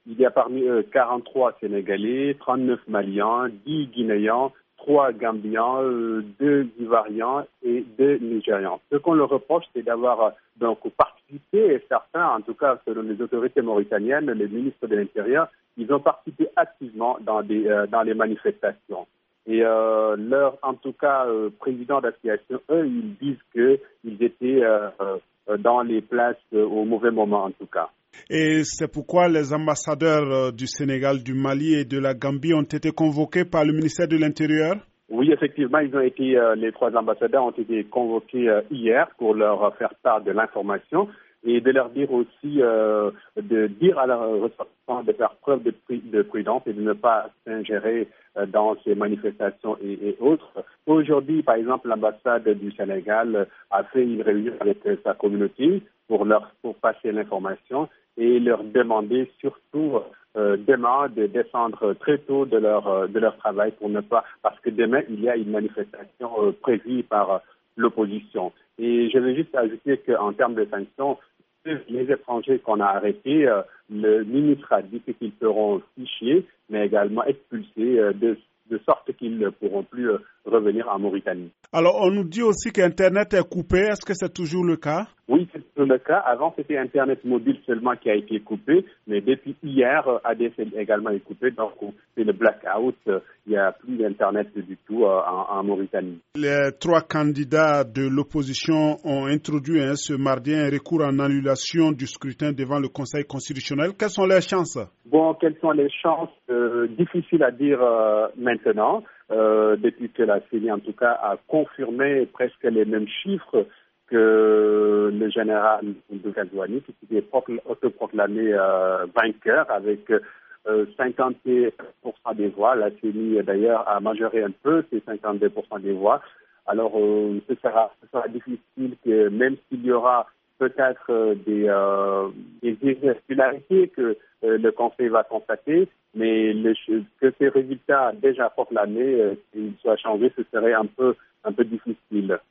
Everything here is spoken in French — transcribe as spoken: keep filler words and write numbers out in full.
Il y a parmi eux quarante-trois Sénégalais, trente-neuf Maliens, dix Guinéens, trois Gambiens, deux Ivoiriens et deux Nigérians. Ce qu'on leur reproche, c'est d'avoir donc participé, et certains, en tout cas selon les autorités mauritaniennes, les ministres de l'Intérieur, ils ont participé activement dans, des, euh, dans les manifestations. Et euh, leur, en tout cas, euh, président d'association, eux, ils disent qu'ils étaient euh, euh, dans les places euh, au mauvais moment, en tout cas. Et c'est pourquoi les ambassadeurs du Sénégal, du Mali et de la Gambie ont été convoqués par le ministère de l'Intérieur? Oui, effectivement, ils ont été, euh, les trois ambassadeurs ont été convoqués euh, hier pour leur faire part de l'information et de leur dire aussi, euh, de dire à leurs ressortissants de faire preuve de, de prudence et de ne pas s'ingérer euh, dans ces manifestations et, et autres. Aujourd'hui, par exemple, l'ambassade du Sénégal a fait une réunion avec sa communauté pour leur pour passer l'information et leur demander surtout euh, demain de descendre très tôt de leur euh, de leur travail pour ne pas parce que demain il y a une manifestation euh, prévue par euh, l'opposition. Et je vais juste ajouter qu'en termes de sanctions, les étrangers qu'on a arrêtés, euh, le ministre a dit qu'ils seront fichés, mais également expulsés euh, de de sorte qu'ils ne pourront plus euh, revenir en Mauritanie. Alors, on nous dit aussi qu'Internet est coupé. Est-ce que c'est toujours le cas? Oui, c'est toujours le cas. Avant, c'était Internet mobile seulement qui a été coupé, mais depuis hier, A D S L également est coupé. Donc, c'est le blackout. Il n'y a plus d'Internet du tout euh, en, en Mauritanie. Les trois candidats de l'opposition ont introduit hein, ce mardi un recours en annulation du scrutin devant le Conseil constitutionnel. Quelles sont les chances? Bon, quelles sont les chances? euh, Difficile à dire euh, maintenant. Euh, depuis que la C E N I, en tout cas, a confirmé presque les mêmes chiffres que le général Ghazouani, qui s'était autoproclamé euh, vainqueur avec euh, cinquante-deux pour cent des voix. La C E N I, d'ailleurs, a majoré un peu ces cinquante-deux pour cent des voix. Alors, euh, ce, sera, ce sera difficile que, même s'il y aura peut-être euh, des, euh, des irrégularités que euh, le Conseil va constater, mais le, que ces résultats déjà proclamés, euh, s'ils soient changés, ce serait un peu, un peu difficile.